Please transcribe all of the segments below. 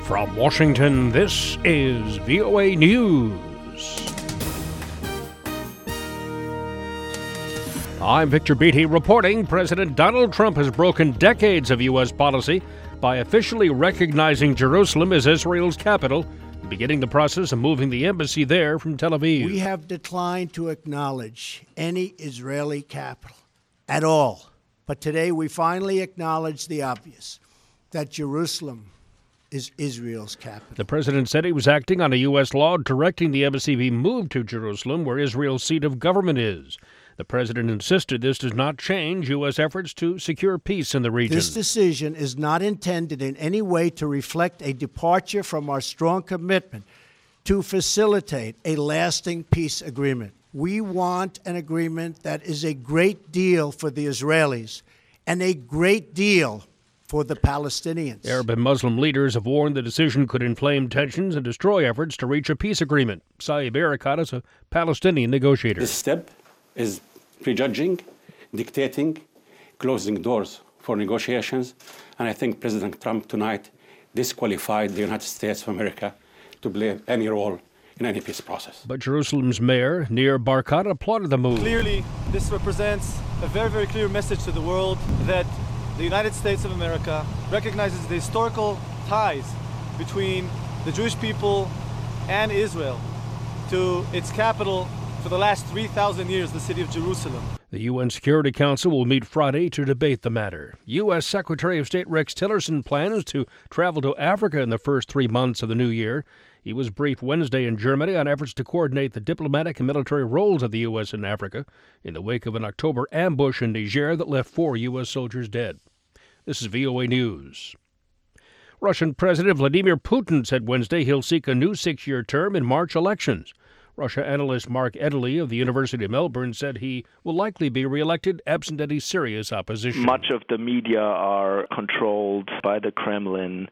From Washington, this is VOA News. I'm Victor Beatty reporting President Donald Trump has broken decades of U.S. policy by officially recognizing Jerusalem as Israel's capital, beginning the process of moving the embassy there from Tel Aviv. We have declined to acknowledge any Israeli capital at all. But today we finally acknowledge the obvious, that Jerusalem is Israel's capital. The president said he was acting on a U.S. law directing the embassy be moved to Jerusalem, where Israel's seat of government is. The president insisted this does not change U.S. efforts to secure peace in the region. This decision is not intended in any way to reflect a departure from our strong commitment to facilitate a lasting peace agreement. We want an agreement that is a great deal for the Israelis and a great deal for the Palestinians. Arab and Muslim leaders have warned the decision could inflame tensions and destroy efforts to reach a peace agreement. Saeb Erekat is a Palestinian negotiator. This step is prejudging, dictating, closing doors for negotiations, and I think President Trump tonight disqualified the United States of America to play any role in any peace process. But Jerusalem's mayor, Nir Barkat, applauded the move. Clearly, this represents a very, very clear message to the world that the United States of America recognizes the historical ties between the Jewish people and Israel to its capital for the last 3,000 years, the city of Jerusalem. The UN Security Council will meet Friday to debate the matter. U.S. Secretary of State Rex Tillerson plans to travel to Africa in the first 3 months of the new year. He was briefed Wednesday in Germany on efforts to coordinate the diplomatic and military roles of the U.S. in Africa in the wake of an October ambush in Niger that left 4 U.S. soldiers dead. This is VOA News. Russian President Vladimir Putin said Wednesday he'll seek a new 6-year term in March elections. Russia analyst Mark Edley of the University of Melbourne said he will likely be reelected absent any serious opposition. Much of the media are controlled by the Kremlin,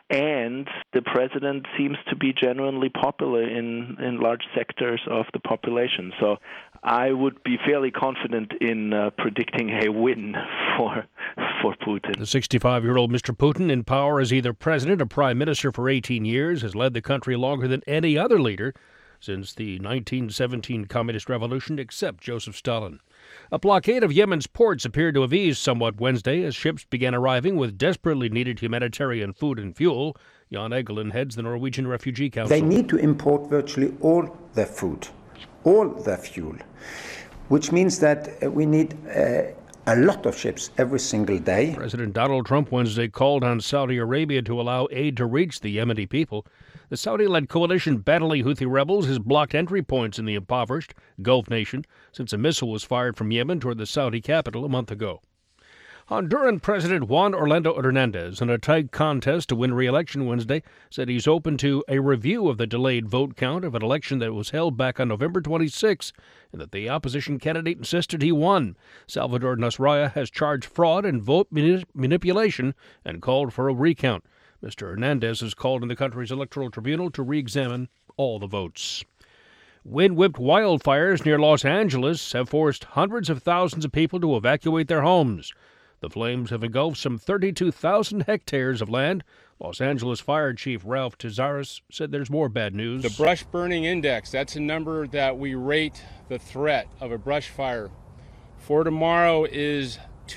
and the president seems to be genuinely popular in large sectors of the population. So I would be fairly confident in predicting a win for Putin. The 65-year-old Mr. Putin, in power as either president or prime minister for 18 years, has led the country longer than any other leader since the 1917 Communist Revolution, except Joseph Stalin. A blockade of Yemen's ports appeared to have eased somewhat Wednesday as ships began arriving with desperately needed humanitarian food and fuel. Jan Egeland heads the Norwegian Refugee Council. They need to import virtually all their food, all their fuel, which means that we need a lot of ships every single day. President Donald Trump Wednesday called on Saudi Arabia to allow aid to reach the Yemeni people. The Saudi-led coalition battling Houthi rebels has blocked entry points in the impoverished Gulf nation since a missile was fired from Yemen toward the Saudi capital a month ago. Honduran President Juan Orlando Hernandez, in a tight contest to win re-election Wednesday, said he's open to a review of the delayed vote count of an election that was held back on November 26, and that the opposition candidate insisted he won. Salvador Nasralla has charged fraud and vote manipulation and called for a recount. Mr. Hernandez has called on the country's electoral tribunal to re-examine all the votes. Wind-whipped wildfires near Los Angeles have forced hundreds of thousands of people to evacuate their homes. The flames have engulfed some 32,000 hectares of land. Los Angeles Fire Chief Ralph Tezaris said there's more bad news. The brush burning index, that's a number that we rate the threat of a brush fire. For tomorrow is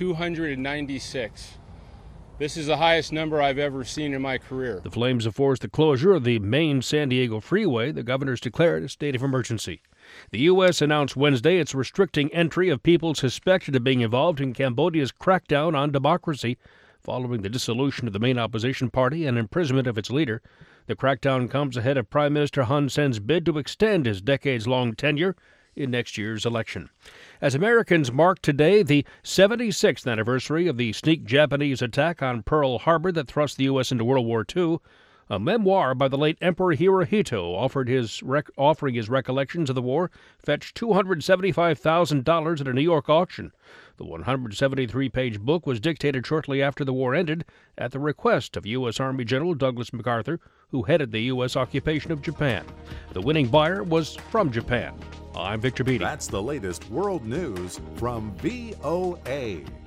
296. This is the highest number I've ever seen in my career. The flames have forced the closure of the main San Diego freeway. The governor's declared a state of emergency. The U.S. announced Wednesday it's restricting entry of people suspected of being involved in Cambodia's crackdown on democracy following the dissolution of the main opposition party and imprisonment of its leader. The crackdown comes ahead of Prime Minister Hun Sen's bid to extend his decades-long tenure in next year's election. As Americans mark today the 76th anniversary of the sneak Japanese attack on Pearl Harbor that thrust the U.S. into World War II, a memoir by the late Emperor Hirohito offering his recollections of the war fetched $275,000 at a New York auction. The 173-page book was dictated shortly after the war ended at the request of U.S. Army General Douglas MacArthur, who headed the U.S. occupation of Japan. The winning buyer was from Japan. I'm Victor Beatty. That's the latest world news from VOA.